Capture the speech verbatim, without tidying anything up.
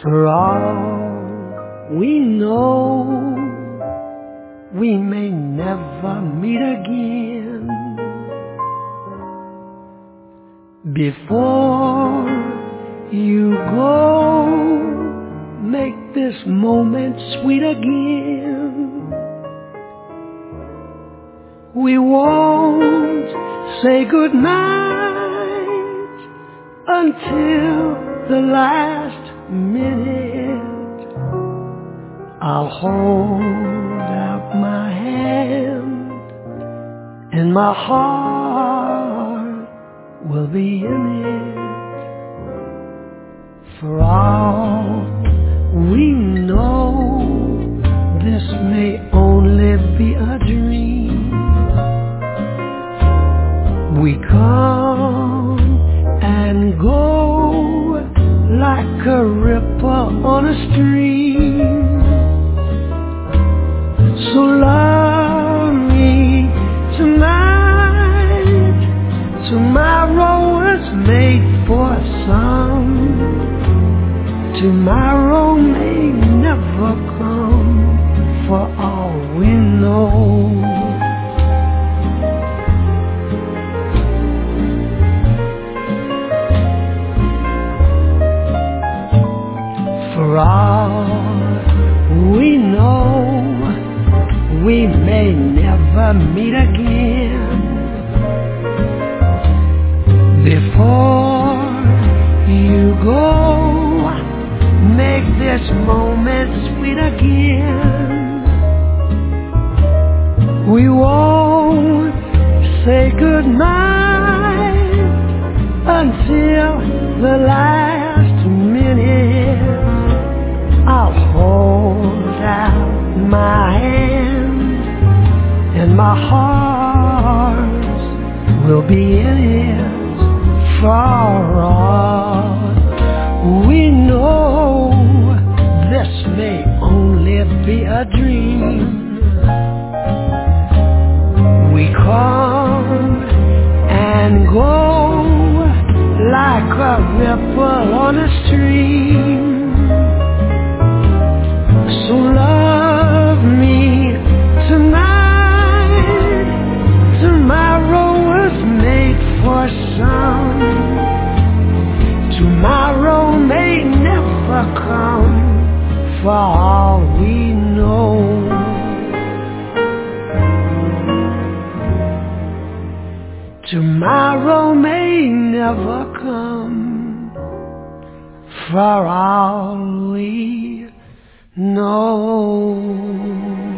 For all we know, we may never meet again. Before you go, make this moment sweet again. We won't say goodnight until the last minute. I'll hold out my hand and my heart will be in it. For all we know, this may only be a dream. We come and go like a ripple on a stream. So love me tonight. Tomorrow was made for some. Tomorrow may never come, for all we know. For all we know, we may never meet again. Before you go, make this moment sweet again. We won't say goodnight until the last minute. I'll hold out my hand and my heart will be in it. For all we know, this may only be a dream. We come and go like a ripple on a stream. So love me tonight. Tomorrow was made for some. Tomorrow may never come, for all we know. Tomorrow may never come, for all we know.